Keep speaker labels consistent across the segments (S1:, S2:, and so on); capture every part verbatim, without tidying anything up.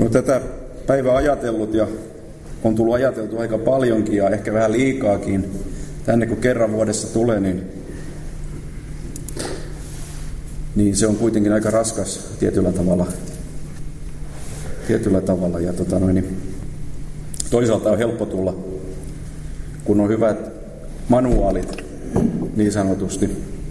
S1: Kun tätä päivää ajatellut ja on tullut ajateltu aika paljonkin ja ehkä vähän liikaakin, tänne kun kerran vuodessa tulee, niin, niin se on kuitenkin aika raskas tietyllä tavalla. Tietyllä tavalla. Ja tota noin, niin toisaalta on helppo tulla, kun on hyvät manuaalit niin sanotusti.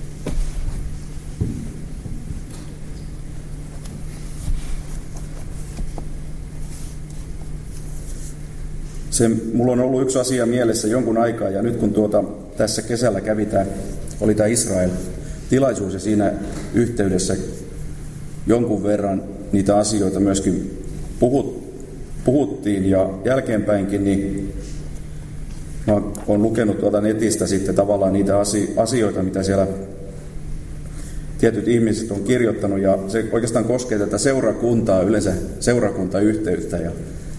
S1: Se, mulla on ollut yksi asia mielessä jonkun aikaa, ja nyt kun tuota, tässä kesällä kävi tämä, oli tämä Israel-tilaisuus, ja siinä yhteydessä jonkun verran niitä asioita myöskin puhut, puhuttiin, ja jälkeenpäinkin niin mä olen lukenut tuolta netistä sitten tavallaan niitä asioita, mitä siellä tietyt ihmiset on kirjoittanut, ja se oikeastaan koskee tätä seurakuntaa, yleensä seurakuntayhteyttä, ja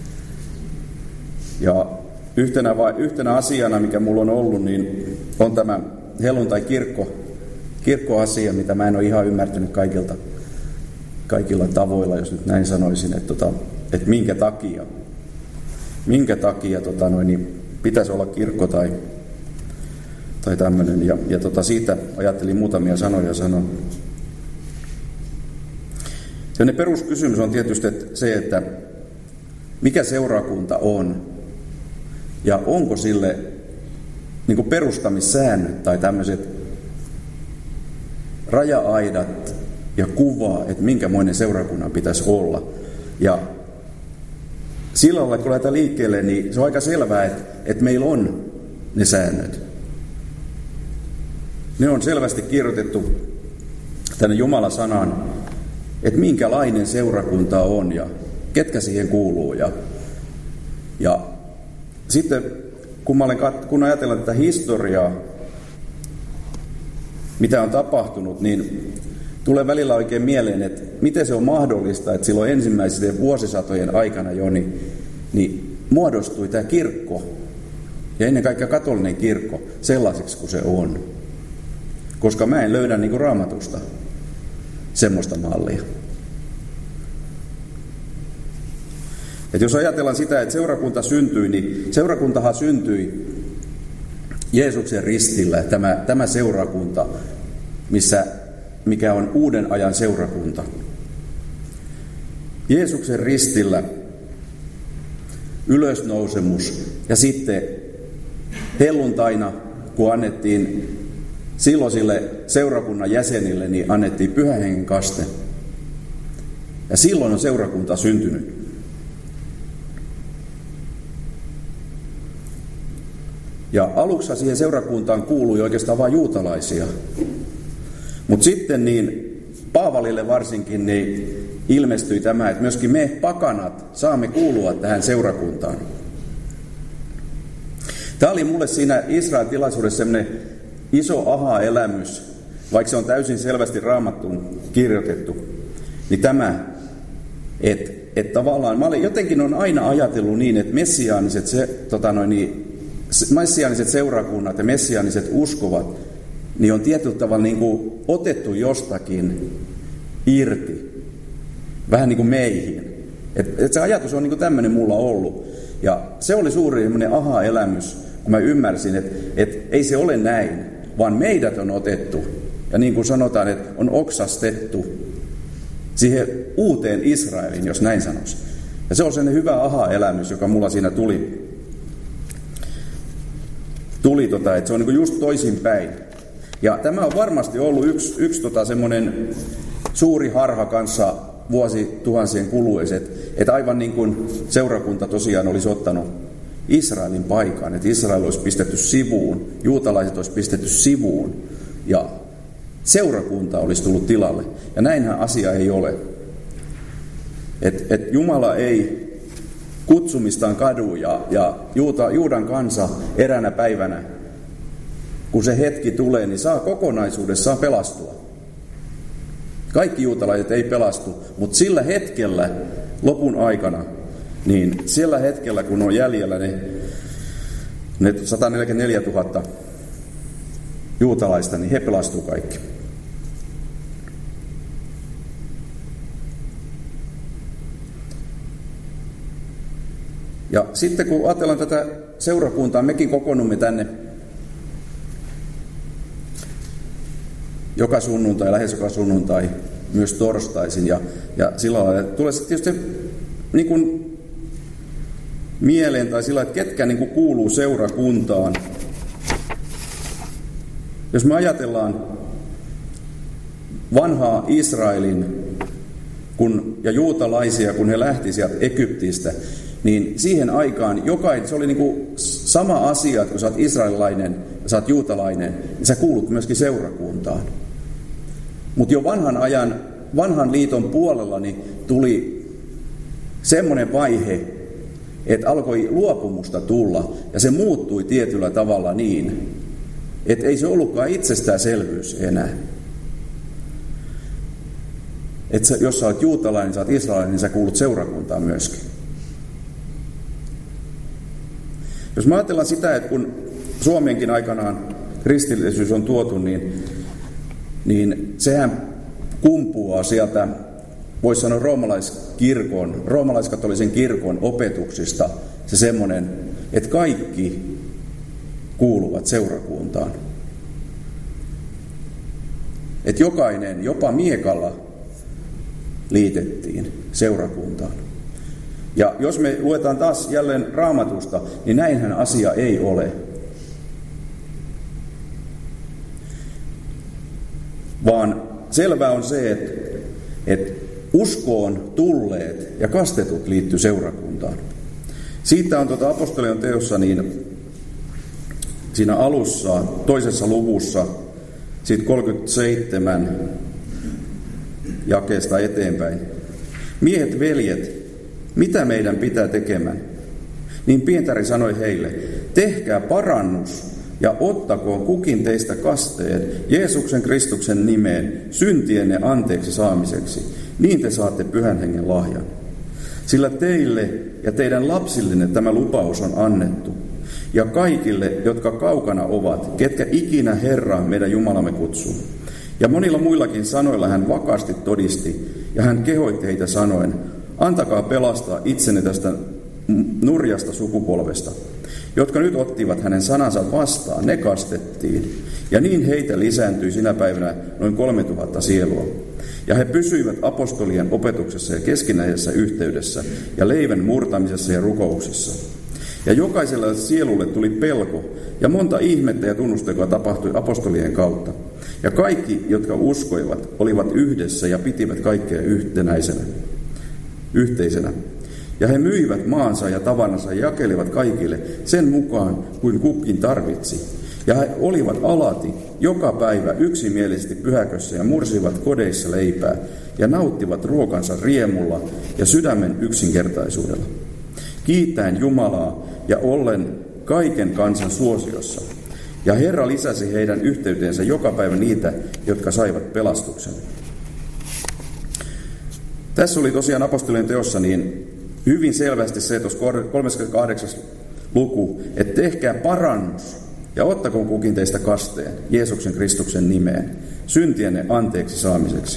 S1: Ja yhtenä, vai, yhtenä asiana, mikä mulla on ollut, niin on tämä helluntai-kirkko, kirkkoasia, mitä mä en ole ihan ymmärtänyt kaikilta, kaikilla tavoilla, jos nyt näin sanoisin, että, tota, että minkä takia, minkä takia tota noin, niin pitäisi olla kirkko tai, tai tämmöinen. Ja, ja tota, siitä ajattelin muutamia sanoja sanoa. Sellainen peruskysymys on tietysti että se, että mikä seurakunta on. Ja onko sille niin kuin perustamissäännöt tai tämmöiset raja-aidat ja kuvaa, että minkämoinen seurakunnan pitäisi olla. Ja sillä lailla, kun lähdetään liikkeelle, niin se on aika selvää, että, että meillä on ne säännöt. Ne on selvästi kirjoitettu tänne Jumalan sanaan, että minkälainen seurakunta on ja ketkä siihen kuuluu. Ja, ja sitten kun, mä olen kat- kun ajatellaan tätä historiaa, mitä on tapahtunut, niin tulee välillä oikein mieleen, että miten se on mahdollista, että silloin ensimmäisten vuosisatojen aikana jo niin, niin muodostui tämä kirkko, ja ennen kaikkea katolinen kirkko, sellaiseksi kuin se on. Koska mä en löydä niin kuin Raamatusta semmoista mallia. Et jos ajatellaan sitä, että seurakunta syntyi, niin seurakuntahan syntyi Jeesuksen ristillä, tämä, tämä seurakunta, missä, mikä on uuden ajan seurakunta. Jeesuksen ristillä ylösnousemus ja sitten helluntaina, kun annettiin silloisille seurakunnan jäsenille, niin annettiin Pyhän Hengen kaste. Ja silloin on seurakunta syntynyt. Ja aluksi siihen seurakuntaan kuului oikeastaan vain juutalaisia. Mutta sitten niin Paavalille varsinkin niin ilmestyi tämä, että myöskin me pakanat saamme kuulua tähän seurakuntaan. Tämä oli mulle siinä Israel-tilaisuudessa sellainen iso aha-elämys, vaikka se on täysin selvästi Raamattuun kirjoitettu. Niin tämä, että et tavallaan, mä olen, jotenkin on aina ajatellut niin, että messiaaniset se, tota noin, niin, messiaaniset seurakunnat ja messiaaniset uskovat, niin on tietyllä tavalla niin kuin otettu jostakin irti, vähän niin kuin meihin. Et, et se ajatus on niin kuin tämmöinen mulla ollut. Ja se oli suuri aha-elämys, kun mä ymmärsin, että et ei se ole näin, vaan meidät on otettu. Ja niin kuin sanotaan, että on oksastettu siihen uuteen Israeliin, jos näin sanoisi. Ja se on sellainen hyvä aha-elämys, joka mulla siinä tuli. Tuli tota, että se on niin kuin just toisinpäin. Ja tämä on varmasti ollut yksi, yksi tota semmoinen suuri harha kanssa vuosituhansien kuluessa, että, että aivan niin kuin seurakunta tosiaan olisi ottanut Israelin paikan, että Israel olisi pistetty sivuun, juutalaiset olisi pistetty sivuun ja seurakunta olisi tullut tilalle. Ja näinhän asia ei ole. Että et Jumala ei kutsumistaan kadu ja, ja Juuta, Juudan kansa eräänä päivänä, kun se hetki tulee, niin saa kokonaisuudessaan pelastua. Kaikki juutalaiset ei pelastu, mutta sillä hetkellä, lopun aikana, niin sillä hetkellä, kun on jäljellä ne, ne sata neljäkymmentäneljätuhatta juutalaista, niin he pelastuu kaikki. Ja sitten kun ajatellaan tätä seurakuntaa, mekin kokoonnumme tänne joka sunnuntai, lähes joka sunnuntai, myös torstaisin. Ja, ja sillä lailla tulee tietysti niin kuin mieleen tai sillä että ketkä niin kuin kuuluu seurakuntaan. Jos me ajatellaan vanhaa Israelin kun, ja juutalaisia, kun he lähti sieltä Egyptistä, niin siihen aikaan jokainen, se oli niin kuin sama asia, että kun sä oot israelilainen ja sä oot juutalainen, niin sä kuulut myöskin seurakuntaan. Mutta jo vanhan ajan, vanhan liiton puolella niin tuli semmoinen vaihe, että alkoi luopumusta tulla, ja se muuttui tietyllä tavalla niin, että ei se ollutkaan itsestäänselvyys enää. Että sä, jos sä oot juutalainen, sä oot israelilainen, niin sä kuulut seurakuntaan myöskin. Jos mä ajatellaan sitä, että kun Suomeenkin aikanaan kristillisyys on tuotu, niin, niin sehän kumpuaa sieltä, voisi sanoa roomalaiskirkon, roomalaiskatolisen kirkon opetuksista se semmoinen, että kaikki kuuluvat seurakuntaan. Että jokainen, jopa miekalla, liitettiin seurakuntaan. Ja jos me luetaan taas jälleen Raamatusta, niin näinhän asia ei ole. Vaan selvää on se, että, että uskoon tulleet ja kastetut liittyy seurakuntaan. Siitä on tuota apostolion teossa niin siinä alussa, toisessa luvussa, siitä kolmekymmentäseitsemän jakeesta eteenpäin. Miehet, veljet, mitä meidän pitää tekemään? Niin Pietari sanoi heille, tehkää parannus ja ottakoon kukin teistä kasteen Jeesuksen Kristuksen nimeen syntienne anteeksi saamiseksi. Niin te saatte Pyhän Hengen lahjan. Sillä teille ja teidän lapsillenne tämä lupaus on annettu. Ja kaikille, jotka kaukana ovat, ketkä ikinä Herraa meidän Jumalamme kutsuu. Ja monilla muillakin sanoilla hän vakaasti todisti, ja hän kehoitti heitä sanoen, antakaa pelastaa itsenne tästä nurjasta sukupolvesta. Jotka nyt ottivat hänen sanansa vastaan, ne kastettiin. Ja niin heitä lisääntyi sinä päivänä noin kolme tuhatta sielua. Ja he pysyivät apostolien opetuksessa ja keskinäisessä yhteydessä, ja leivän murtamisessa ja rukouksissa. Ja jokaiselle sielulle tuli pelko, ja monta ihmettä ja tunnustekoa tapahtui apostolien kautta. Ja kaikki, jotka uskoivat, olivat yhdessä ja pitivät kaikkea yhtenäisenä, yhteisenä. Ja he myivät maansa ja tavanansa ja jakelivat kaikille sen mukaan, kuin kukin tarvitsi. Ja he olivat alati joka päivä yksimielisesti pyhäkössä ja mursivat kodeissa leipää ja nauttivat ruokansa riemulla ja sydämen yksinkertaisuudella. Kiittäen Jumalaa ja ollen kaiken kansan suosiossa. Ja Herra lisäsi heidän yhteyteensä joka päivä niitä, jotka saivat pelastuksen. Tässä oli tosiaan apostolien teossa niin hyvin selvästi se, tuossa kolmaskymmeneskahdeksas luku, että tehkää parannus ja ottakoon kukin teistä kasteen Jeesuksen Kristuksen nimeen syntienne anteeksi saamiseksi.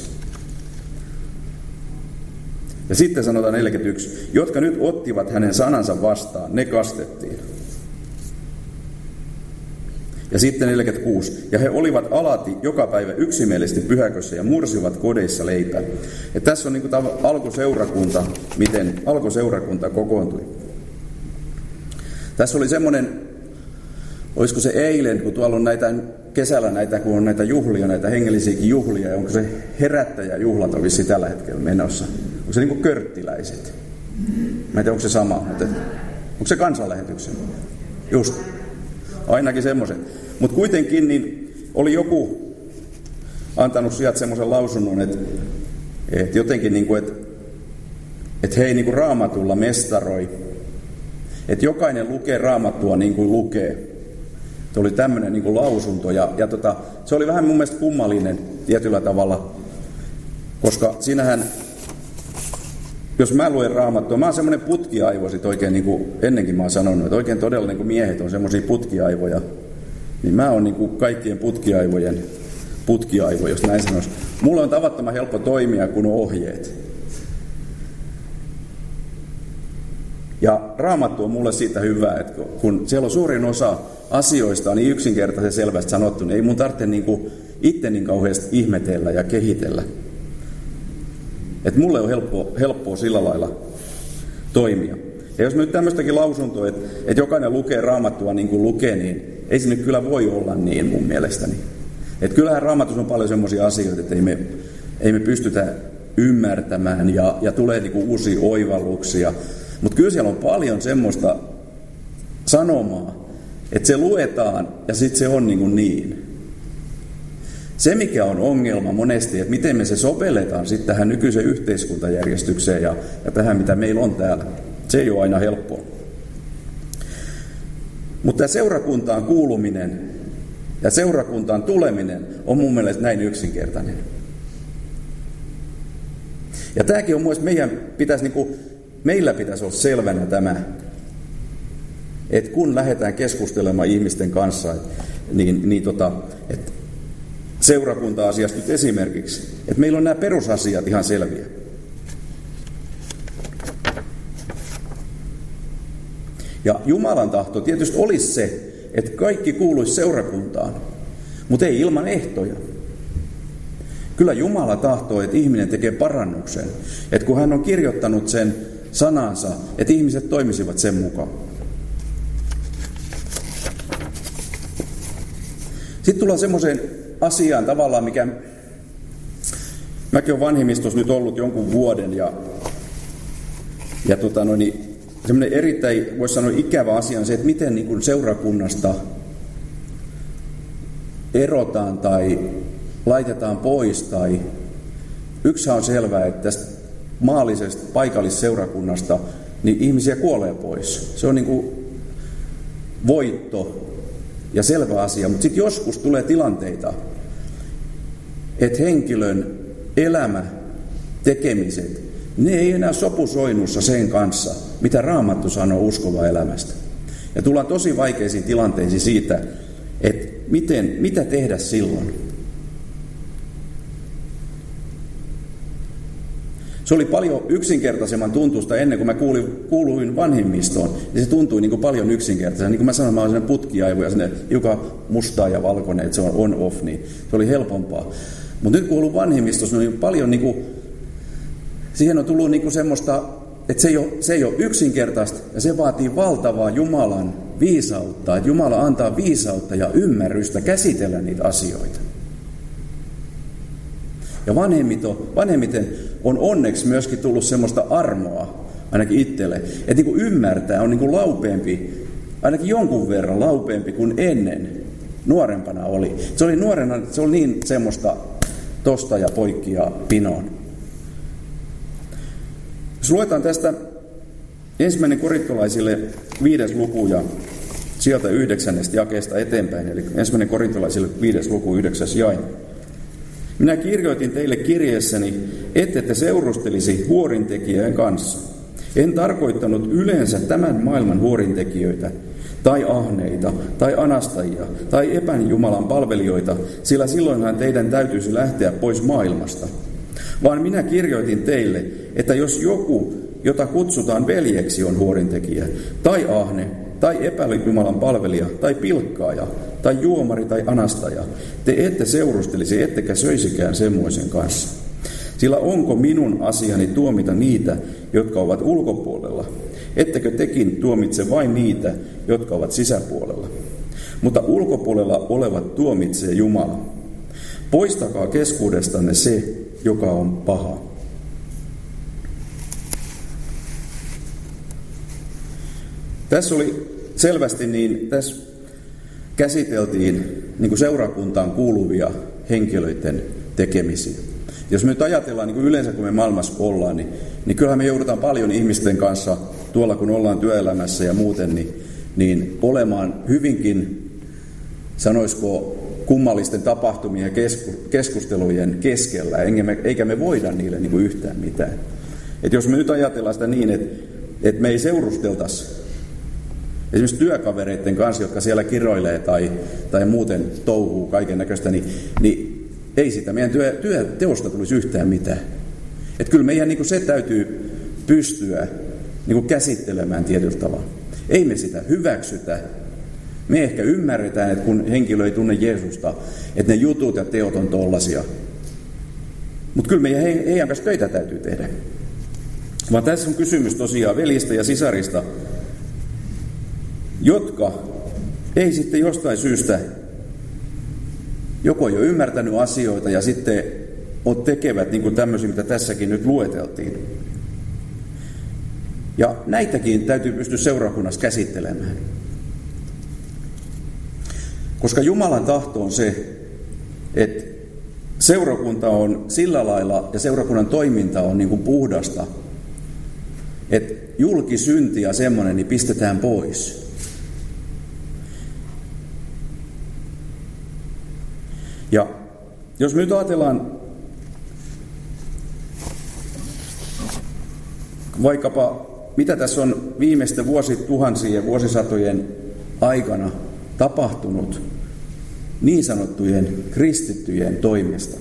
S1: Ja sitten sanotaan neljäkymmentäyksi, jotka nyt ottivat hänen sanansa vastaan, ne kastettiin. Ja sitten neljäkymmentäkuusi, ja he olivat alati joka päivä yksimielisesti pyhäkössä ja mursivat kodeissa leipää. Ja tässä on niin kuin tämä alkuseurakunta, miten alkuseurakunta kokoontui. Tässä oli semmoinen, olisiko se eilen, kun tuolla on näitä kesällä näitä, kun on näitä juhlia, näitä hengellisiäkin juhlia, ja onko se herättäjäjuhlat on vissi tällä hetkellä menossa. Onko se niin kuin körttiläiset? Mä en tiedä, onko se sama, mutta onko se kansanlähetyksen? Just. Ainakin semmoiset. Mutta kuitenkin niin oli joku antanut sieltä semmoisen lausunnon, että, että jotenkin niin kuin, että, että he ei niin kuin Raamatulla mestaroi. Että jokainen lukee Raamattua niin kuin lukee. Se oli tämmöinen niin kuin lausunto. Ja, ja tota, se oli vähän mun mielestä kummallinen tietyllä tavalla, koska siinähän, jos mä luen Raamattua, mä oon semmoinen putkiaivo sit oikein, niin kuin ennenkin mä oon sanonut, että oikein todella niin kuin miehet on semmoisia putkiaivoja, niin mä oon niin kuin kaikkien putkiaivojen putkiaivo, jos näin sanoisi. Mulla on tavattoman helppo toimia, kun on ohjeet. Ja Raamattu on mulle siitä hyvä, että kun siellä on suurin osa asioista on niin yksinkertaisen selvästi sanottu, niin ei mun tarvitse niinku itse niin kauheasti ihmetellä ja kehitellä. Että mulle on helppo, helppoa sillä lailla toimia. Ja jos nyt tämmöistäkin lausuntoa, että, että jokainen lukee Raamattua niin kuin lukee, niin ei se nyt kyllä voi olla niin mun mielestäni. Että kyllähän Raamatussa on paljon semmoisia asioita, että ei me, ei me pystytä ymmärtämään ja, ja tulee niin kuin uusia oivalluksia. Mutta kyllä siellä on paljon semmoista sanomaa, että se luetaan ja sitten se on niin kuin niin. Se, mikä on ongelma monesti, että miten me se sovelletaan sitten tähän nykyiseen yhteiskuntajärjestykseen ja, ja tähän, mitä meillä on täällä. Se ei ole aina helppoa. Mutta tämä seurakuntaan kuuluminen ja seurakuntaan tuleminen on mun mielestä näin yksinkertainen. Ja tämäkin on mun mielestä, meidän pitäisi, niin kuin, meillä pitäisi olla selvänä tämä, että kun lähdetään keskustelemaan ihmisten kanssa, niin, niin tota, että seurakunta-asiasta nyt esimerkiksi, että meillä on nämä perusasiat ihan selviä. Ja Jumalan tahto tietysti olisi se, että kaikki kuuluisi seurakuntaan, mutta ei ilman ehtoja. Kyllä Jumala tahtoo, että ihminen tekee parannuksen, että kun hän on kirjoittanut sen sanansa, että ihmiset toimisivat sen mukaan. Sitten tullaan semmoiseen asiaan tavallaan, mikä mäkin olen vanhimmistossa nyt ollut jonkun vuoden ja, ja tota noin, semmoinen erittäin, voisi sanoa ikävä asia on se, että miten niin kuin seurakunnasta erotaan tai laitetaan pois. Tai yksihän on selvää, että tästä maallisesta paikallisseurakunnasta niin ihmisiä kuolee pois. Se on niin kuin voitto ja selvä asia, mutta sitten joskus tulee tilanteita, että henkilön elämä, tekemiset, ne ei enää sopusoinnussa sen kanssa, mitä Raamattu sanoo uskovaa elämästä. Ja tullaan tosi vaikeisiin tilanteisiin siitä, että miten, mitä tehdä silloin. Se oli paljon yksinkertaisemman tuntusta ennen kuin mä kuulin, kuuluin vanhimmistoon. Ja se tuntui niin kuin paljon yksinkertaisemmin. Niin kuin mä sanoin, mä olen sellainen putkiaivo ja sellainen joka mustaa ja valkoinen, että se on on-off, niin se oli helpompaa. Mutta nyt kuuluu vanhimmistossa, niin paljon niin kuin, siihen on tullut niin kuin semmoista, että se ei, ole, se ei ole yksinkertaista ja se vaatii valtavaa Jumalan viisautta. Että Jumala antaa viisautta ja ymmärrystä käsitellä niitä asioita. Ja vanhemmiten on onneksi myöskin tullut semmoista armoa, ainakin itselle, että niin kuin ymmärtää, on niin kuin laupeampi, ainakin jonkun verran laupeampi kuin ennen nuorempana oli. Se oli nuorena, se oli niin semmoista tosta ja poikki ja pinoon. Jos luetaan tästä ensimmäinen korintolaisille viides luku ja sieltä yhdeksännestä jakeesta eteenpäin, eli ensimmäinen korintolaisille viides luku yhdeksäs jae. Minä kirjoitin teille kirjeessäni, ette te seurustelisi huorintekijöiden kanssa. En tarkoittanut yleensä tämän maailman huorintekijöitä, tai ahneita, tai anastajia, tai epänjumalan palvelijoita, sillä silloinhan teidän täytyisi lähteä pois maailmasta. Vaan minä kirjoitin teille, että jos joku, jota kutsutaan veljeksi, on huorintekijä, tai ahne, tai epäjumalan palvelija, tai pilkkaaja, tai juomari, tai anastaja, te ette seurustelisi, ettekä söisikään semmoisen kanssa. Sillä onko minun asiani tuomita niitä, jotka ovat ulkopuolella? Ettekö tekin tuomitse vain niitä, jotka ovat sisäpuolella? Mutta ulkopuolella olevat tuomitsee Jumala. Poistakaa keskuudestanne se, joka on paha. Tässä oli selvästi niin, tässä käsiteltiin niin kuin seurakuntaan kuuluvia henkilöiden tekemisiä. Jos me nyt ajatellaan niin kuin yleensä, kun me maailmassa ollaan, niin, niin kyllähän me joudutaan paljon ihmisten kanssa, tuolla kun ollaan työelämässä ja muuten, niin, niin olemaan hyvinkin, sanoisiko, kummallisten tapahtumien ja keskustelujen keskellä, eikä me voida niille niin kuin yhtään mitään. Et jos me nyt ajatellaan sitä niin, että, että me ei seurusteltaisi esimerkiksi työkavereiden kanssa, jotka siellä kiroilee tai, tai muuten touhuu kaiken näköistä, niin, niin ei sitä meidän työ, työteosta tulisi yhtään mitään. Että kyllä meidän niin kuin se täytyy pystyä niin kuin käsittelemään tietyllä tavalla. Ei me sitä hyväksytä. Me ehkä ymmärretään, että kun henkilö ei tunne Jeesusta, että ne jutut ja teot on tollaisia. Mutta kyllä meidän he, heidän kanssa töitä täytyy tehdä. Vaan tässä on kysymys tosiaan veljistä ja sisarista, jotka ei sitten jostain syystä joko jo ymmärtänyt asioita ja sitten on tekevät niin kuin tämmöisiä, mitä tässäkin nyt lueteltiin. Ja näitäkin täytyy pystyä seurakunnassa käsittelemään. Koska Jumalan tahto on se, että seurakunta on sillä lailla ja seurakunnan toiminta on niin kuin puhdasta, että julkisynti ja semmoinen niin pistetään pois. Ja jos me nyt ajatellaan vaikkapa, mitä tässä on viimeisten vuosituhansien ja vuosisatojen aikana tapahtunut niin sanottujen kristittyjen toimesta.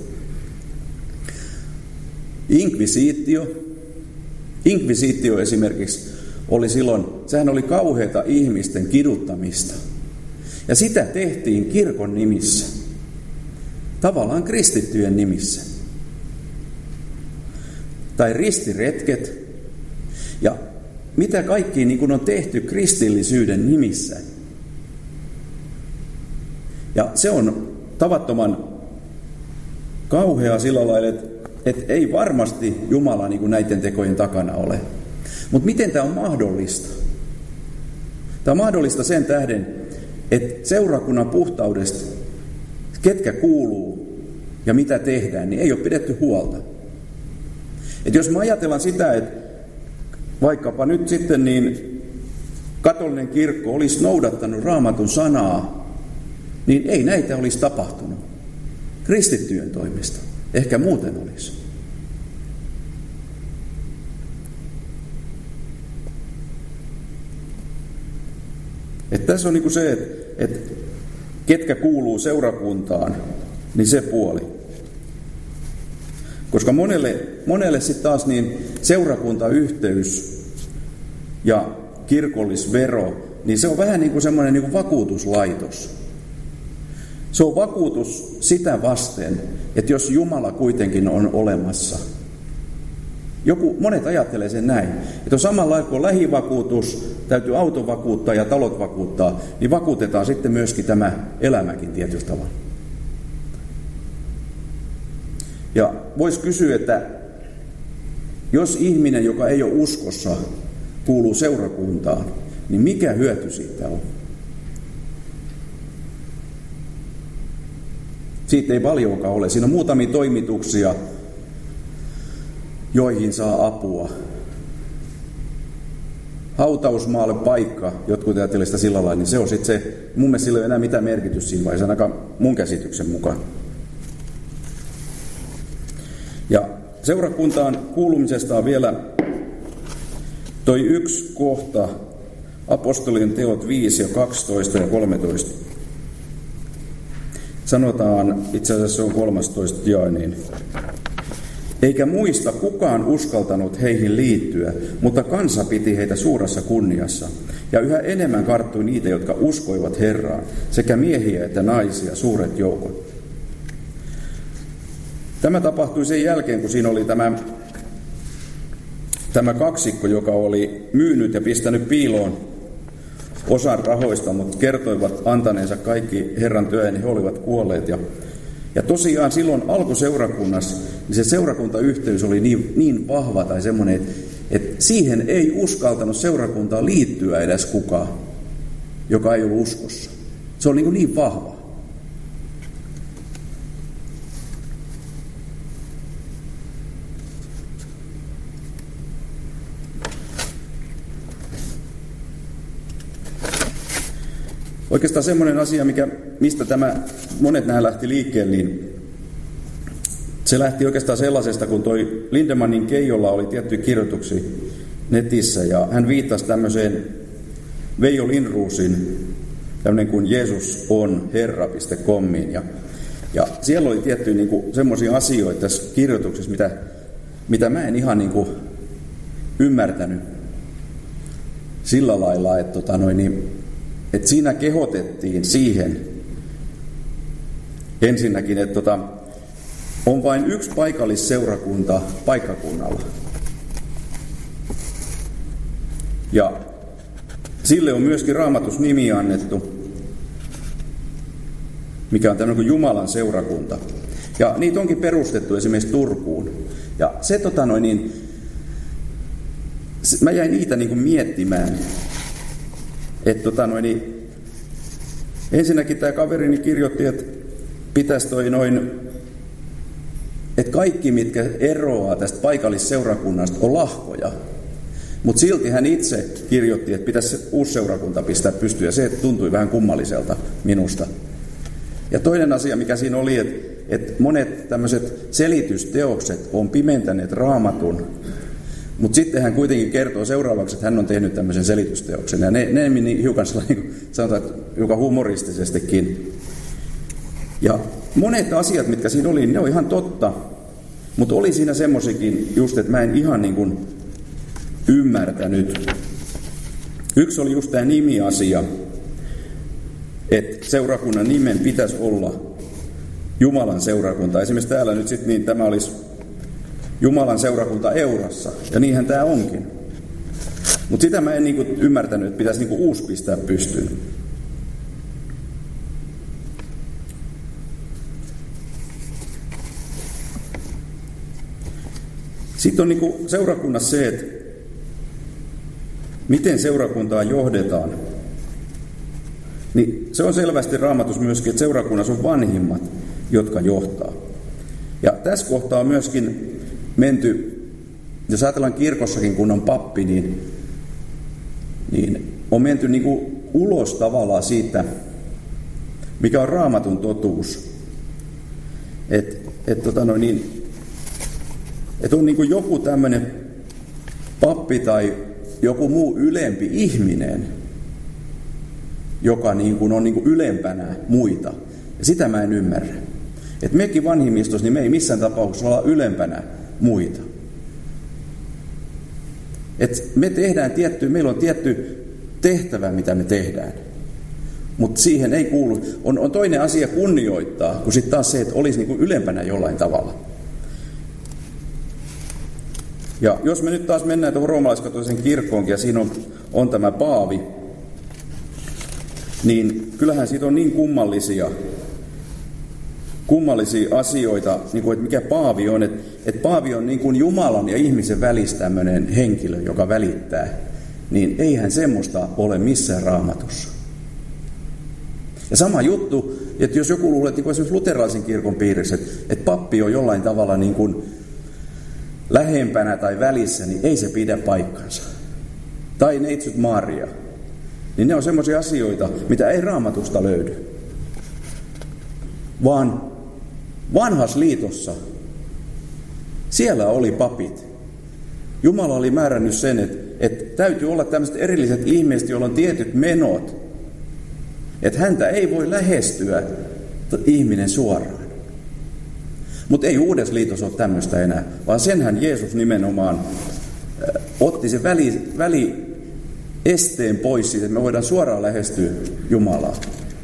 S1: Inkvisiitio. Inkvisiitio esimerkiksi oli silloin, sehän oli kauheata ihmisten kiduttamista. Ja sitä tehtiin kirkon nimissä. Tavallaan kristittyjen nimissä. Tai ristiretket. Ja mitä kaikki niin kuin on tehty kristillisyyden nimissä. Ja se on tavattoman kauhea sillä lailla, että, että ei varmasti Jumala niin kuin näiden tekojen takana ole. Mutta miten tämä on mahdollista? Tämä on mahdollista sen tähden, että seurakunnan puhtaudesta, ketkä kuuluu ja mitä tehdään, niin ei ole pidetty huolta. Et jos me ajatellaan sitä, että vaikkapa nyt sitten niin katolinen kirkko olisi noudattanut Raamatun sanaa, niin ei näitä olisi tapahtunut kristittyjen toimesta. Ehkä muuten olisi. Että tässä on niin kuin se, että, että ketkä kuuluu seurakuntaan, niin se puoli. Koska monelle, monelle sitten taas niin seurakuntayhteys ja kirkollisvero, niin se on vähän niin kuin semmoinen niin kuin vakuutuslaitos. Se on vakuutus sitä vasten, että jos Jumala kuitenkin on olemassa. Joku, monet ajattelee sen näin, että on samalla lailla kuin lähivakuutus, täytyy auto vakuuttaa ja talot vakuuttaa, niin vakuutetaan sitten myöskin tämä elämäkin tietyllä tavalla. Ja voisi kysyä, että jos ihminen, joka ei ole uskossa, kuuluu seurakuntaan, niin mikä hyöty siitä on? Siitä ei paljonkaan ole. Siinä on muutamia toimituksia, joihin saa apua. Hautausmaalle paikka, jotkut ajattelevat sitä sillä lailla, niin se on sitten se, mun mielestä sillä ei ole enää mitään merkitystä siinä vaiheessa, ainakaan mun käsityksen mukaan. Ja seurakuntaan kuulumisesta on vielä toi yksi kohta, apostolien teot viisi ja kaksitoista ja kolmetoista. Sanotaan, itse asiassa se on kolmastoista jae, niin eikä muista kukaan uskaltanut heihin liittyä, mutta kansa piti heitä suuressa kunniassa. Ja yhä enemmän karttui niitä, jotka uskoivat Herraan, sekä miehiä että naisia, suuret joukot. Tämä tapahtui sen jälkeen, kun siinä oli tämä, tämä kaksikko, joka oli myynyt ja pistänyt piiloon osan rahoista, mutta kertoivat antaneensa kaikki Herran työn, niin he olivat kuolleet. Ja, ja tosiaan silloin alkuseurakunnassa, niin se seurakuntayhteys oli niin, niin vahva tai semmoinen, että, että siihen ei uskaltanut seurakuntaan liittyä edes kukaan, joka ei ollut uskossa. Se oli niin, niin vahva. Oikeastaan semmoinen asia, mikä, mistä tämä, monet nämä lähti liikkeelle, niin se lähti oikeastaan sellaisesta, kun toi Lindemanin Keijolla oli tiettyjä kirjoituksia netissä, ja hän viittasi tämmöiseen Veijo Lindruusin, tämmöinen kuin Jeesus on herra piste comiin, ja, ja siellä oli tiettyjä niin kuin semmoisia asioita tässä kirjoituksessa, mitä, mitä mä en ihan niin kuin ymmärtänyt. sillä lailla, että, tota noin, niin, että siinä kehotettiin siihen ensinnäkin, että tota, on vain yksi paikallisseurakunta paikkakunnalla. Ja sille on myöskin Raamatusnimi annettu, mikä on tämmöinen kuin Jumalan seurakunta. Ja niitä onkin perustettu esimerkiksi Turkuun. Ja se tota noin niin, mä jäin niitä niin kuin miettimään, että tota noin niin, ensinnäkin tämä kaverini kirjoitti, että pitäisi toi noin, että kaikki mitkä eroaa tästä paikallisseurakunnasta on lahkoja. Mutta silti hän itse kirjoitti, että pitäisi uusi seurakunta pistää pystyyn, ja se tuntui vähän kummalliselta minusta. Ja toinen asia, mikä siinä oli, että, että monet tämmöiset selitysteokset on pimentäneet Raamatun, mutta sitten hän kuitenkin kertoo seuraavaksi, että hän on tehnyt tämmöisen selitysteoksen. Ja ne, ne meni hiukan sellainen, sanotaan, hiukan humoristisestikin. Ja monet asiat, mitkä siinä oli, ne on ihan totta, mutta oli siinä semmoisikin just, että mä en ihan niin kuin ymmärtänyt. Yksi oli just tämä nimiasia, että seurakunnan nimen pitäisi olla Jumalan seurakunta. Esimerkiksi täällä nyt sitten niin tämä olisi Jumalan seurakunta Eurassa, ja niinhän tämä onkin. Mutta sitä mä en niinku ymmärtänyt, että pitäisi niinku uusi pistää pystyyn. Sitten on niinku seurakunnassa se, että miten seurakuntaa johdetaan. Niin se on selvästi Raamatus myöskin, että seurakunnassa on vanhimmat, jotka johtaa. Ja tässä kohtaa on myöskin menty, jos ajatellaan kirkossakin, kun on pappi, niin, niin on menty niin kuin ulos tavallaan siitä, mikä on Raamatun totuus. Että et, tota no niin, et on niin kuin joku tämmöinen pappi tai joku muu ylempi ihminen, joka niin kuin on niin kuin ylempänä muita. Ja sitä mä en ymmärrä. Että mekin vanhimmistossa, niin me ei missään tapauksessa olla ylempänä muita. Että me tehdään tietty, meillä on tietty tehtävä, mitä me tehdään. Mutta siihen ei kuulu. On, on toinen asia kunnioittaa, kun sitten taas se, että olisi niin kuin ylempänä jollain tavalla. Ja jos me nyt taas mennään tuohon roomalaiskatolisen kirkkoonkin, ja siinä on, on tämä paavi, niin kyllähän siitä on niin kummallisia, kummallisia asioita, niin kuin, että mikä paavi on. Että, että paavi on niin kuin Jumalan ja ihmisen välissä tämmöinen henkilö, joka välittää. Niin eihän semmoista ole missään Raamatussa. Ja sama juttu, että jos joku luulee, että niin esimerkiksi luterilaisen kirkon piirissä, että, että pappi on jollain tavalla niin kuin lähempänä tai välissä, niin ei se pidä paikkansa. Tai neitsyt Maria. Niin ne on semmoisia asioita, mitä ei Raamatusta löydy. Vaan vanhassa liitossa, siellä oli papit. Jumala oli määrännyt sen, että, että täytyy olla tämmöiset erilliset ihmiset, joilla on tietyt menot. Että häntä ei voi lähestyä ihminen suoraan. Mutta ei Uudessa liitossa ole tämmöistä enää, vaan senhän Jeesus nimenomaan äh, otti sen väli, väli esteen pois siitä, että me voidaan suoraan lähestyä Jumalaa.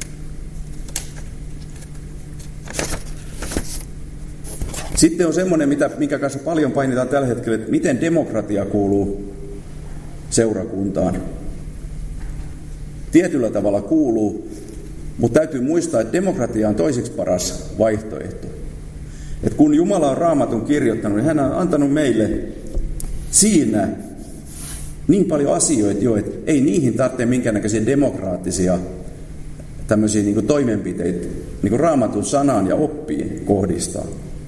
S1: Sitten on semmoinen, mitä, minkä kanssa paljon painitaan tällä hetkellä, että miten demokratia kuuluu seurakuntaan. Tietyllä tavalla kuuluu, mutta täytyy muistaa, että demokratia on toiseksi paras vaihtoehto. Että kun Jumala on Raamatun kirjoittanut, niin hän on antanut meille siinä niin paljon asioita jo, että ei niihin tarvitse minkäännäköisiä demokraattisia tämmöisiä niin kuin toimenpiteitä niin kuin Raamatun sanaan ja oppiin kohdistaa.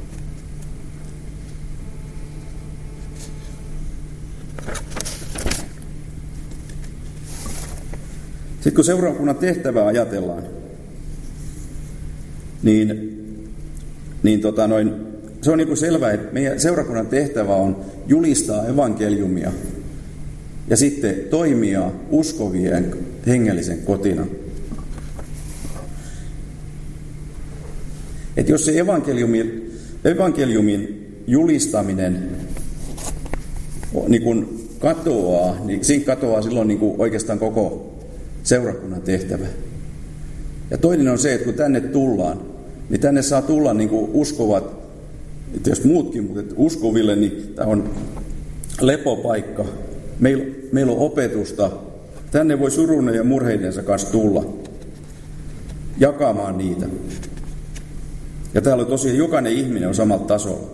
S1: Sitten kun seurakunnan tehtävää ajatellaan, niin, niin tota noin, se on niin kuin selvää, että meidän seurakunnan tehtävä on julistaa evankeliumia ja sitten toimia uskovien hengellisen kotina. Että jos se evankeliumin, evankeliumin julistaminen niin kuin katoaa, niin siinä katoaa silloin niin kuin oikeastaan koko seurakunnan tehtävä. Ja toinen on se, että kun tänne tullaan, niin tänne saa tulla niin kuin uskovat, että jos muutkin, mutta uskoville, niin tämä on lepopaikka. Meillä, meillä on opetusta. Tänne voi surunne ja murheidensa kanssa tulla jakamaan niitä. Ja täällä on tosiaan jokainen ihminen on samalla tasolla.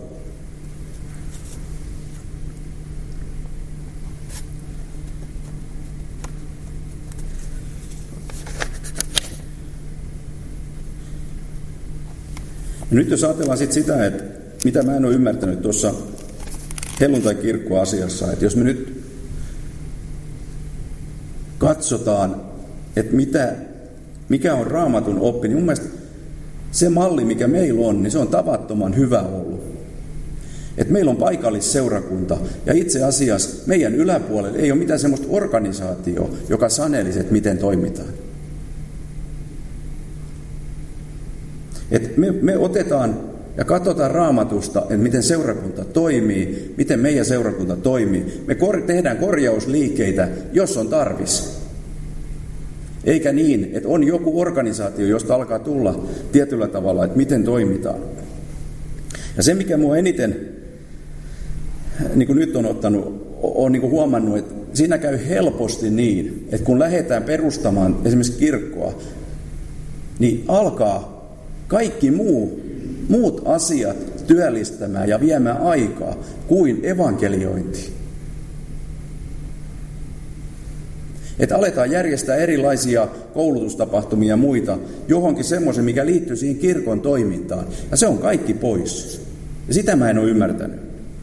S1: Ja nyt jos ajatellaan sit sitä, että mitä mä en ole ymmärtänyt tuossa helluntai-kirkkoasiassa, että jos me nyt katsotaan, että mitä, mikä on Raamatun oppi, niin mun mielestä se malli, mikä meillä on, niin se on tavattoman hyvä ollut. Että meillä on paikallisseurakunta, ja itse asiassa meidän yläpuolella ei ole mitään semmoista organisaatioa, joka sanelisi, että miten toimitaan. Et me, me otetaan ja katsotaan Raamatusta, että miten seurakunta toimii, miten meidän seurakunta toimii. Me kor- tehdään korjausliikkeitä, jos on tarvis. Eikä niin, että on joku organisaatio, josta alkaa tulla tietyllä tavalla, että miten toimitaan. Ja se, mikä minua eniten, niin kuin nyt on ottanut, on niin kuin huomannut, että siinä käy helposti niin, että kun lähdetään perustamaan esimerkiksi kirkkoa, niin alkaa kaikki muu, muut asiat työllistämään ja viemään aikaa kuin evankeliointi. Että aletaan järjestää erilaisia koulutustapahtumia ja muita johonkin semmoisen, mikä liittyy siihen kirkon toimintaan. Ja se on kaikki pois. Ja sitä mä en ole ymmärtänyt.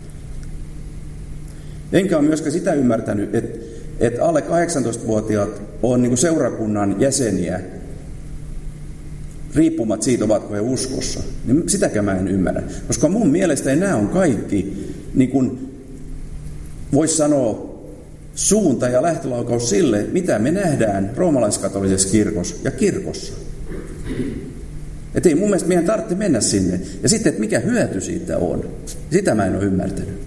S1: Enkä ole myöskään sitä ymmärtänyt, että, että alle kahdeksantoistavuotiaat on niin kuin seurakunnan jäseniä, riippumatta siitä, ovatko he uskossa. Niin sitäkään mä en ymmärrä. Koska mun mielestä nämä on kaikki, niin kuin voisi sanoa, suunta ja lähtölaukaus sille, mitä me nähdään roomalaiskatolisessa kirkossa ja kirkossa. Että ei mun mielestä meidän tarvitse mennä sinne. Ja sitten, että mikä hyöty siitä on. Sitä mä en ole ymmärtänyt.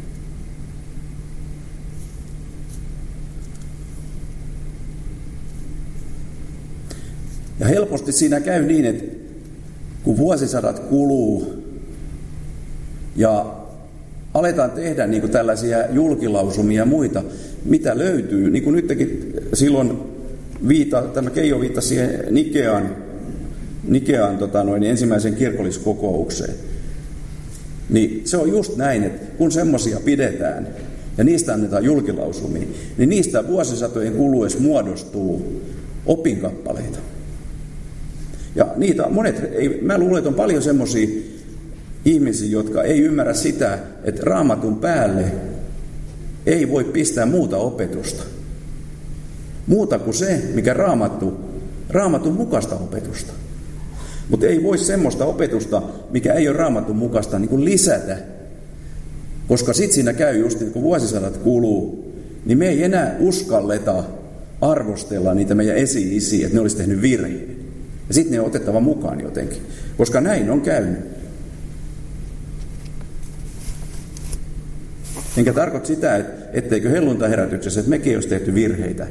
S1: Ja helposti siinä käy niin, että kun vuosisadat kuluu ja aletaan tehdä niin kuin tällaisia julkilausumia ja muita, mitä löytyy, niin kuin nytkin silloin viita, tämä Keijo viittasi siihen Nikean, Nikean tota noin, ensimmäisen kirkolliskokoukseen. Niin se on just näin, että kun semmoisia pidetään ja niistä annetaan julkilausumia, niin niistä vuosisatojen kuluessa muodostuu opinkappaleita. Ja niitä monet, ei, mä luulen, että on paljon semmoisia ihmisiä, jotka ei ymmärrä sitä, että Raamatun päälle ei voi pistää muuta opetusta. Muuta kuin se, mikä Raamattu, Raamatun mukaista opetusta. Mutta ei voi semmoista opetusta, mikä ei ole Raamatun mukaista, niin kuin lisätä. Koska sitten siinä käy just, kun vuosisadat kuluu, niin me ei enää uskalleta arvostella niitä meidän esi-isiä, että ne olisi tehnyt virheen. Ja sitten ne on otettava mukaan jotenkin. Koska näin on käynyt. Enkä tarkoita sitä, että etteikö helluntai-herätyksessä, että mekin olisi tehty virheitä.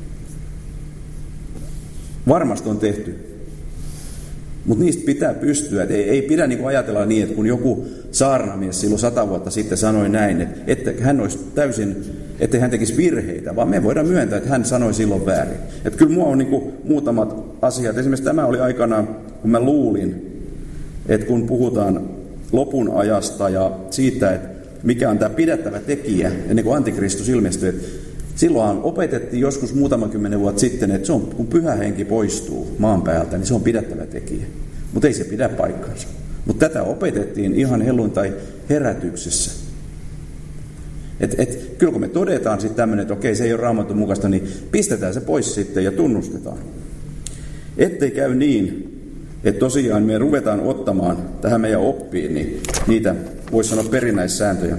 S1: Varmasti on tehty. Mutta niistä pitää pystyä. Et ei, ei pidä niinku ajatella niin, että kun joku saarnamies silloin sata vuotta sitten sanoi näin, että, että hän olisi täysin, ettei hän tekisi virheitä, vaan me voidaan myöntää, että hän sanoi silloin väärin. Että kyllä mua on niinku muutamat asiat. Esimerkiksi tämä oli aikanaan, kun mä luulin, että kun puhutaan lopun ajasta ja siitä, että mikä on tämä pidättävä tekijä, ennen kuin Antikristus ilmestyi, että silloinhan opetettiin joskus muutaman kymmenen vuotta sitten, että se on, kun pyhä henki poistuu maan päältä, niin se on pidättävä tekijä. Mutta ei se pidä paikkaansa. Mutta tätä opetettiin ihan helluntai-herätyksessä. Et, et, kyllä kun me todetaan sitten tämmöinen, että okei, se ei ole Raamatun mukaista, niin pistetään se pois sitten ja tunnustetaan. Ettei käy niin, että tosiaan me ruvetaan ottamaan tähän meidän oppiin, niin niitä voisi sanoa perinnäissääntöjä.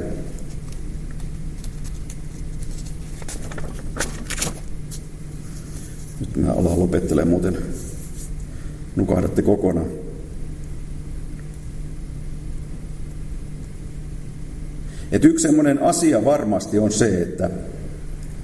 S1: Nyt mä alan lopettelemaan, muuten nukahdatte kokonaan. Et yksi semmoinen asia varmasti on se, että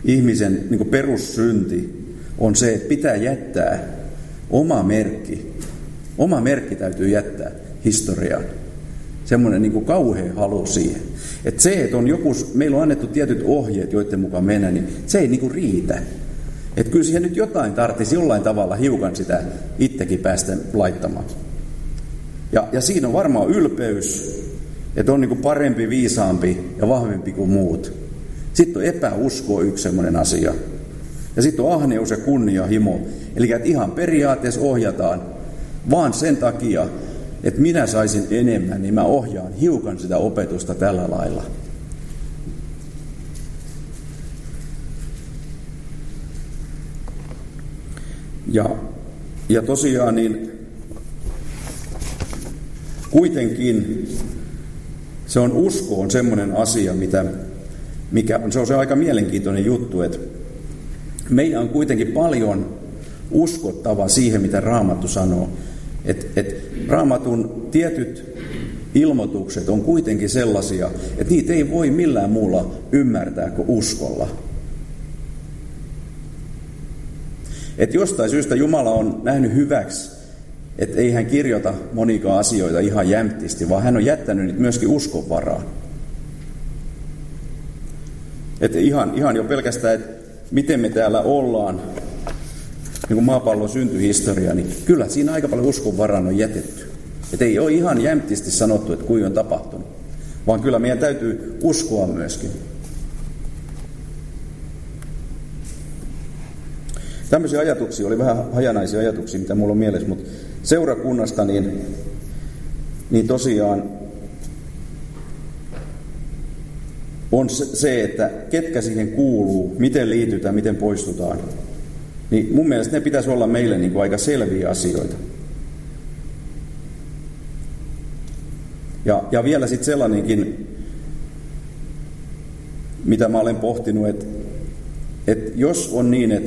S1: ihmisen niin kuin perussynti on se, että pitää jättää oma merkki. Oma merkki täytyy jättää historiaan. Semmoinen niin kuin kauhea halu siihen. Että se, että on joku, meillä on annettu tietyt ohjeet, joiden mukaan mennä, niin se ei niin kuin riitä. Että kyllä siihen nyt jotain tarvitsisi jollain tavalla hiukan sitä itsekin päästä laittamaan. Ja, ja siinä on varmaan ylpeys, että on niin kuin parempi, viisaampi ja vahvempi kuin muut. Sitten on epäusko yksi semmoinen asia. Ja sitten on ahneus ja kunnianhimo. Eli että ihan periaatteessa ohjataan vaan sen takia, että minä saisin enemmän, niin mä ohjaan hiukan sitä opetusta tällä lailla. Ja, ja tosiaan niin kuitenkin se on usko on semmoinen asia, mitä, mikä on, se on se aika mielenkiintoinen juttu, että meidän on kuitenkin paljon uskottava siihen, mitä Raamattu sanoo. Että et Raamatun tietyt ilmoitukset on kuitenkin sellaisia, että niitä ei voi millään muulla ymmärtää kuin uskolla. Että jostain syystä Jumala on nähnyt hyväksi, että ei hän kirjoita monikaan asioita ihan jämptisti, vaan hän on jättänyt niitä myöskin uskon varaan. Että ihan, ihan jo pelkästään, että miten me täällä ollaan, niin kuin maapallon syntyhistoria, niin kyllä siinä aika paljon uskon varaan on jätetty. Että ei ole ihan jämptisti sanottu, että kuinka on tapahtunut, vaan kyllä meidän täytyy uskoa myöskin. Tämmöisiä ajatuksia, oli vähän hajanaisia ajatuksia, mitä mulla on mielessä, mutta seurakunnasta niin, niin tosiaan on se, että ketkä siihen kuuluu, miten liitytään, miten poistutaan. Niin mun mielestä ne pitäisi olla meille niin kuin aika selviä asioita. Ja, ja vielä sitten sellainenkin, mitä mä olen pohtinut, että, että jos on niin, että,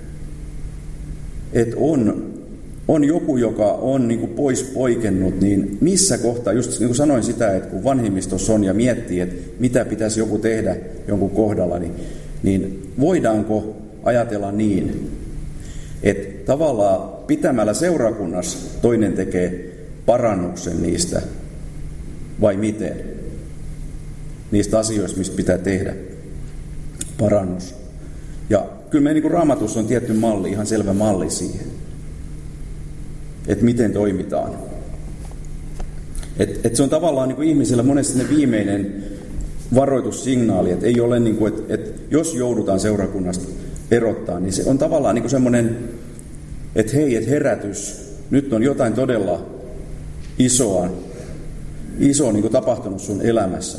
S1: että on, on joku, joka on niin kuin pois poikennut, niin missä kohtaa, just niin kuin sanoin sitä, että kun vanhimmistossa on ja miettii, että mitä pitäisi joku tehdä jonkun kohdalla, niin, niin voidaanko ajatella niin, että tavallaan pitämällä seurakunnassa toinen tekee parannuksen niistä, vai miten? Niistä asioista, mistä pitää tehdä parannus. Ja kyllä me niin kuin Raamatussa on tietty malli, ihan selvä malli siihen, että miten toimitaan. Et, et se on tavallaan niin kuin ihmisellä monesti ne viimeinen varoitussignaali, että ei ole niin kuin, että, että jos joudutaan seurakunnasta erottaa, niin se on tavallaan niin kuin semmoinen, että hei, että herätys, nyt on jotain todella isoa, iso niin kuin tapahtunut sun elämässä.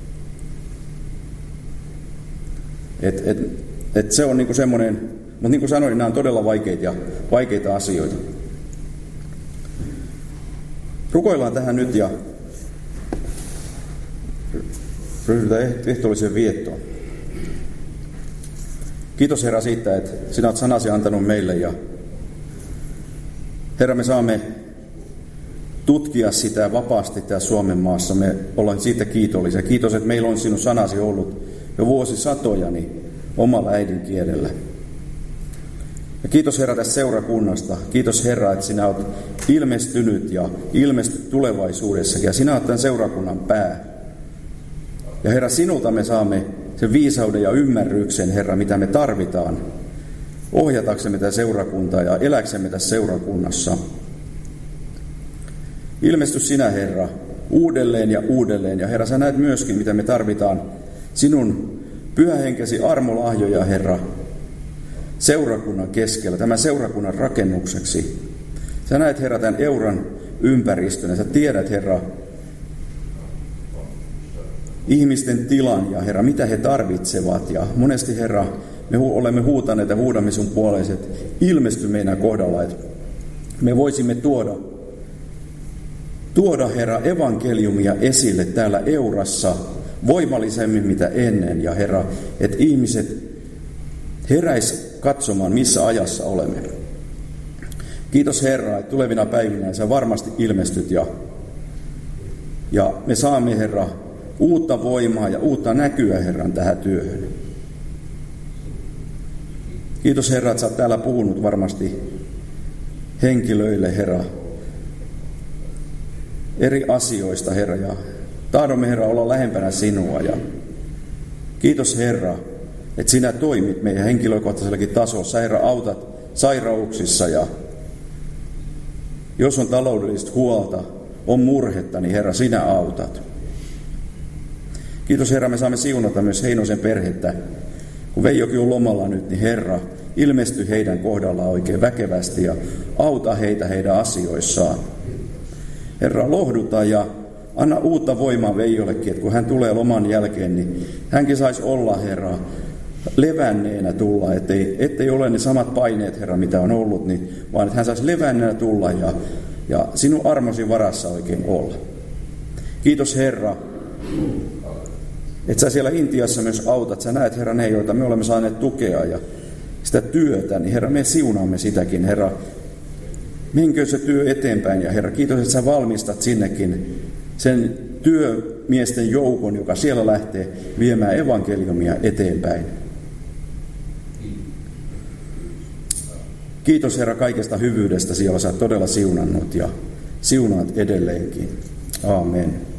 S1: Et, et, et se on niin kuin semmoinen, mutta niin kuin sanoin, nämä on todella vaikeita, vaikeita asioita. Rukoillaan tähän nyt ja ryhdytään ehtoolliseen viettoon. Kiitos Herra siitä, että sinä olet sanasi antanut meille ja Herra, me saamme tutkia sitä vapaasti täällä Suomen maassa. Me ollaan siitä kiitollisia. Kiitos, että meillä on sinun sanasi ollut jo vuosisatoja niin omalla äidinkielellä. Ja kiitos Herra tästä seurakunnasta. Kiitos Herra, että sinä olet ilmestynyt ja ilmestyt tulevaisuudessakin. Ja sinä olet tämän seurakunnan pää. Ja Herra, sinulta me saamme sen viisauden ja ymmärryksen, Herra, mitä me tarvitaan ohjataksemme tätä seurakuntaa ja eläksemme tässä seurakunnassa. Ilmesty sinä, Herra, uudelleen ja uudelleen. Ja Herra, sä näet myöskin, mitä me tarvitaan sinun pyhähenkesi armolahjoja, Herra, seurakunnan keskellä, tämän seurakunnan rakennukseksi. Sä näet, Herra, tämän euran ympäristön. Sä tiedät, Herra, ihmisten tilan ja Herra, mitä he tarvitsevat. Ja monesti, Herra, me hu- olemme huutaneet ja huudamme sun puoleesi, että ilmesty meidän kohdalla, että me voisimme tuoda, tuoda, Herra, evankeliumia esille täällä Eurassa voimallisemmin mitä ennen. Ja Herra, että ihmiset heräis katsomaan, missä ajassa olemme. Kiitos Herra, että tulevina päivinä sä varmasti ilmestyt ja, ja me saamme, Herra, uutta voimaa ja uutta näkyä, Herran, tähän työhön. Kiitos Herra, että sä oot täällä puhunut varmasti henkilöille, Herra, eri asioista, Herra, ja tahdomme, Herra, olla lähempänä sinua. Ja kiitos Herra, että sinä toimit meidän henkilökohtaisellakin tasossa. Herra, autat sairauksissa, ja jos on taloudellista huolta, on murhetta, niin Herra, sinä autat. Kiitos Herra, me saamme siunata myös Heinosen perhettä. Kun Veijokin on lomalla nyt, niin Herra, ilmesty heidän kohdallaan oikein väkevästi ja auta heitä heidän asioissaan. Herra, lohduta ja anna uutta voimaa Veijollekin, että kun hän tulee loman jälkeen, niin hänkin saisi olla, Herra, levänneenä tulla, ettei, ettei ole ne samat paineet, Herra, mitä on ollut, niin, vaan että hän saisi levänneenä tulla ja, ja sinun armosi varassa oikein olla. Kiitos Herra, että sä siellä Intiassa myös autat. Sä näet, Herra, ne, joita me olemme saaneet tukea ja sitä työtä, niin Herra, me siunaamme sitäkin, Herra. Menkö se työ eteenpäin, ja Herra, kiitos, että sä valmistat sinnekin sen työmiesten joukon, joka siellä lähtee viemään evankeliumia eteenpäin. Kiitos Herra kaikesta hyvyydestä, siellä sä oot todella siunannut ja siunaat edelleenkin. Aamen.